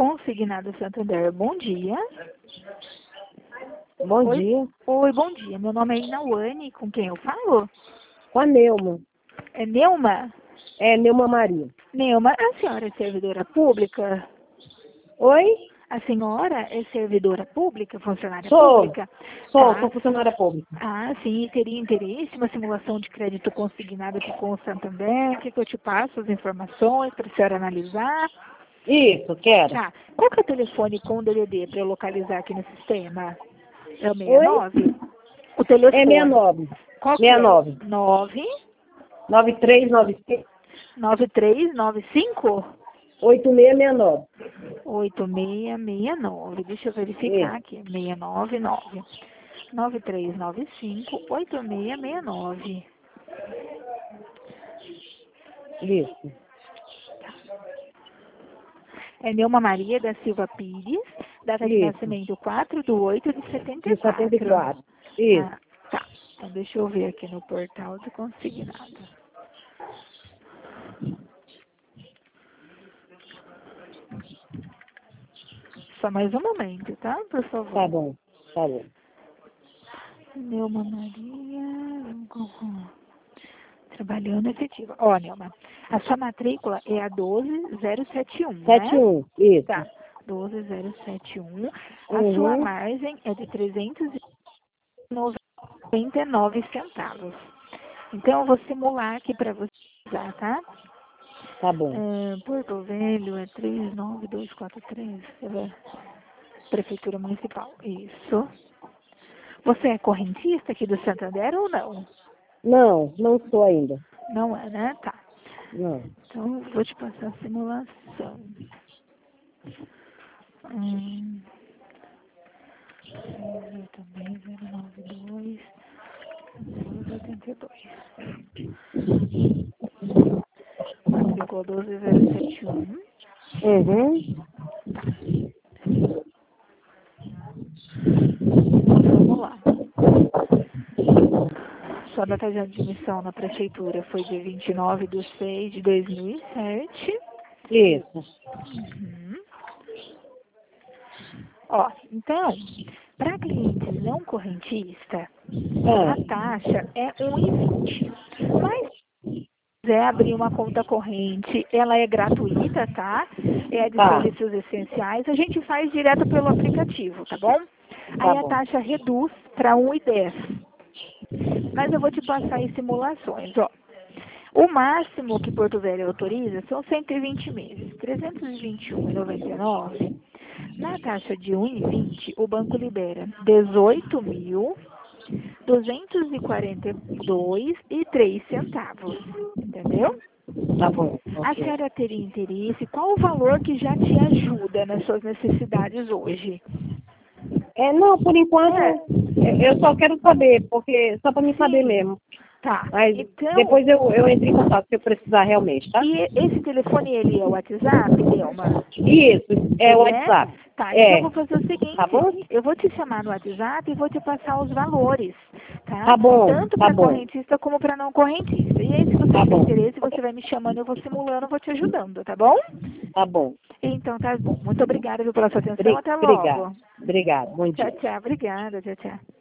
Consignado Santander, bom dia. Bom Oi? dia. Oi, bom dia. Meu nome é Inauane, com quem eu falo? Com a Neuma. É Neuma? É, Neuma Maria. Neuma, a senhora é servidora pública? Oi? A senhora é servidora pública, funcionária Sou. pública? Sou Tá. funcionária pública. Ah, sim, teria interesse em uma simulação de crédito consignado aqui com o Santander? Quer que eu te passe as informações para a senhora analisar? Isso, quero. Tá. Qual que é o telefone com o DDD para eu localizar aqui no sistema? É o Oi? 69? O telefone. É 69. Qual que é? 69. 9396 9395? 8669. 8669. Deixa eu verificar aqui. 699. 9395 8669. Isso. É Neuma Maria da Silva Pires, data de Isso. nascimento 4/8 de De 74. 74. Isso. Ah, tá. Então deixa eu ver aqui no portal do consignado. Só mais um momento, tá? Por favor. Tá bom. Tá bom. Neuma Maria. Trabalhando efetiva. Ó, Neuma, a sua matrícula é a 12071, né? 71. Isso. Tá. 12071. A Uhum. sua margem é de 399 centavos. Então, eu vou simular aqui para você usar, tá? Tá bom. Porto Velho é 39243. Deixa eu ver. Prefeitura Municipal. Isso. Você é correntista aqui do Santander ou não? Não sou ainda. Não é, né? Tá. Não. Então, eu vou te passar a simulação. Também 092 082. Matrícula 12071. Uhum. Tá. Então, vamos lá. Sua data de admissão na prefeitura foi dia 29/6/2007. Isso. Uhum. Ó, então, para clientes não correntistas, a taxa é 1,20. Mas se quiser abrir uma conta corrente, ela é gratuita, tá? É de Tá. serviços essenciais, a gente faz direto pelo aplicativo, tá bom? Tá Aí a bom. taxa reduz para 1,10. Mas eu vou te passar em simulações, ó. O máximo que Porto Velho autoriza são 120 meses, 321,99. Na taxa de 1,20, o banco libera 18.242,03 centavos, entendeu? Tá bom. A Ok. senhora teria interesse? Qual o valor que já te ajuda nas suas necessidades hoje? Não, por enquanto, eu só quero saber, porque só para me saber Sim. mesmo. Tá. Mas Então, depois eu entro em contato se eu precisar realmente, tá? e esse telefone, ele é o WhatsApp, Delma? Isso, é o Ele é? WhatsApp. Tá, então eu vou fazer o Tá bom? seguinte, eu vou te chamar no WhatsApp e vou te passar os valores, tá? Tá bom, Tanto tá para bom, correntista como para não correntista. E aí, se você tá tiver bom, interesse, você vai me chamando, eu vou simulando, eu vou te ajudando, tá bom? tá bom. Então tá bom. Muito obrigada viu, pela sua atenção. Até Obrigado, logo. obrigado. Bom Tchau, dia. tchau. Obrigada. Tchau, tchau.